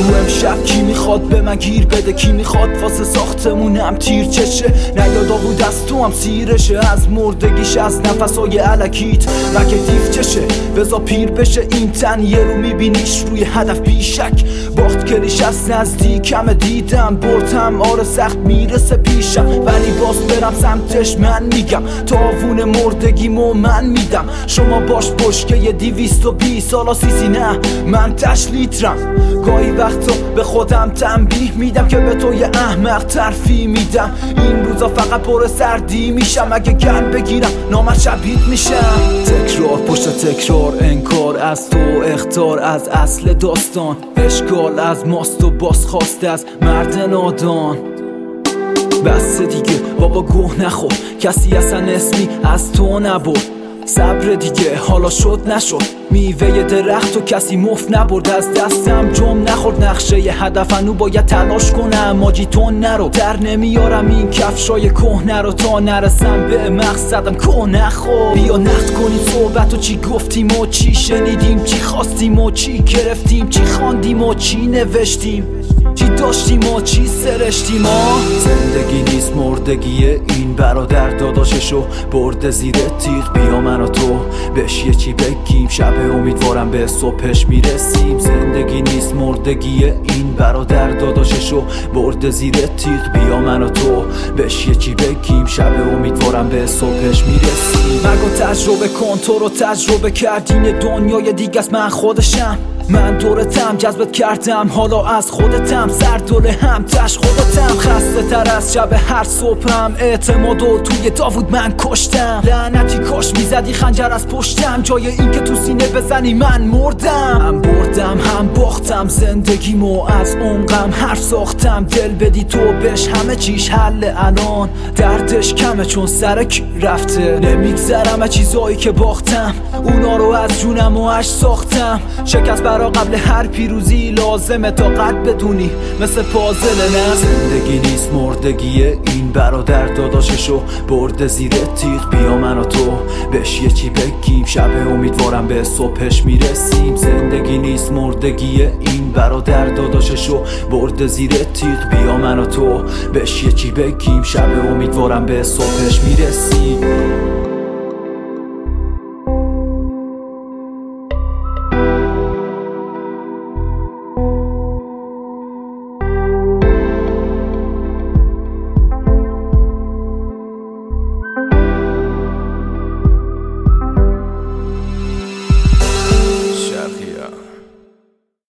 بگو امشب کی میخواد به من گیر بده، کی میخواد واسه ساختمونم تیر چشه. نیادا بود از تو هم سیرشه، از مردگیش از نفسای علکیت مگه دیف چشه. بزا پیر بشه این تن یه رو میبینیش روی هدف بیشک. باخت کلیش از نزدیکم دیدم بردم آره سخت میرسه پیشم، ولی باز برم سمتش من میگم تاوون مردگیمو من میدم. شما باش پشکه 220 حالا سیسی نه من 8 لیترم. گاهی وقتا به خودم تنبیه میدم که به تو یه احمق ترفیع میدم. این روزا فقط پر سردی میشم، اگه گن بگیرم نامت شبیه میشم. تکرار پشت تکرار، انکار از تو اختار از اصل داستان. اشکال از ماست و بازخواست از مرد نادان. بس دیگه بابا گوه نخور، کسی اصلا اسمی از تو نبرد. صبر دیگه حالا شد نشد، میوه درخت و کسی مفت نبرد. از دستم جم نخورد نقشه ی هدفنو باید تلاش کنم. ماجی تو نرو در نمیارم این کفشای کهنه رو تا نرسم به مقصدم که نخور. بیا نقد کنیم صحبت و چی گفتیم و چی شنیدیم، چی خواستیم و چی گرفتیم، چی خواندیم و چی نوشتیم، چی داشتیم و چی سرشتیم. زندگی نیست مردگیه، این برادر داداششو برده زیر تیغ. بیا من و تو بهش یه چی بگیم، شب امیدوارم به صبحش میرسیم. زندگی نیست مردگیه، این برادر داداششو برده زیر تیغ. بیا من و تو بهش یه چی بگیم، شب امیدوارم به صبحش میرسیم. مگو تجربه کن، تو رو تجربه کردین دنیای دیگه است من خودشم. من دورتم جذبت کردم حالا از خودتم، سر دوله هم تش خودتم. خسته تر از شب هر صبحم، اعتمادو توی داوود من کشتم. لعنتی کاش میزدی خنجر از پشتم، جای این که تو سینه بزنی من مردم. هم بردم هم باختم زندگیمو، از عمقم حرف ساختم. دل بدی تو بهش همه چیش حل الان، دردش کمه چون سرک رفته. نمیگذرم از چیزایی که باختم، اونا رو از جونم و عشق ساختم. شکست برا قبل هر پیروزی لازمه تا قد بدونی مثل پازل. نه زندگی نیست مردگیه، این برادر داداششو برده زیر تیغ. بیا من و تو بهش یه چی بگیم، شب امیدوارم به صبحش میرسیم. زندگی نیست مردگیه، این برادر داداششو برده زیر تیغ. بیا من و تو بهش یه چی بگیم، شب امیدوارم به صبحش میرسیم.